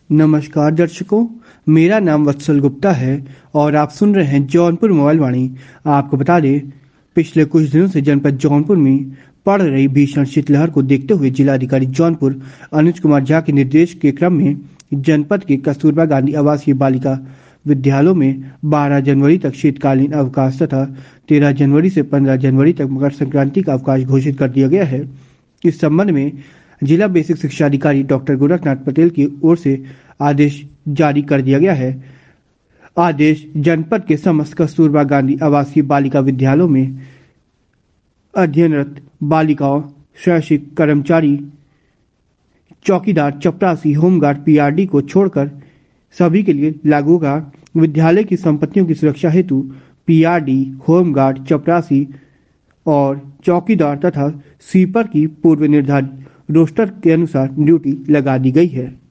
नमस्कार दर्शकों, मेरा नाम वत्सल गुप्ता है और आप सुन रहे हैं जौनपुर मोबाइल वाणी। आपको बता दें, पिछले कुछ दिनों से जनपद जौनपुर में पड़ रही भीषण शीतलहर को देखते हुए जिलाधिकारी जौनपुर अनुज कुमार झा के निर्देश के क्रम में जनपद के कस्तूरबा गांधी आवासीय बालिका विद्यालयों में 12 जनवरी तक शीतकालीन अवकाश तथा 13 जनवरी से 15 जनवरी तक मकर संक्रांति का अवकाश घोषित कर दिया गया है। इस संबंध में जिला बेसिक शिक्षा अधिकारी डॉक्टर गोरखनाथ पटेल की ओर से आदेश जारी कर दिया गया है। आदेश जनपद के समस्त कस्तूरबा गांधी आवासीय बालिका विद्यालयों में अध्ययनरत बालिकाओं, शैक्षिक कर्मचारी, चौकीदार, चपरासी, होमगार्ड, पीआरडी को छोड़कर सभी के लिए लागू होगा। विद्यालय की संपत्तियों की सुरक्षा हेतु पीआरडी, होमगार्ड, चपरासी और चौकीदार तथा स्वीपर की पूर्व निर्धारित रोस्टर के अनुसार ड्यूटी लगा दी गई है।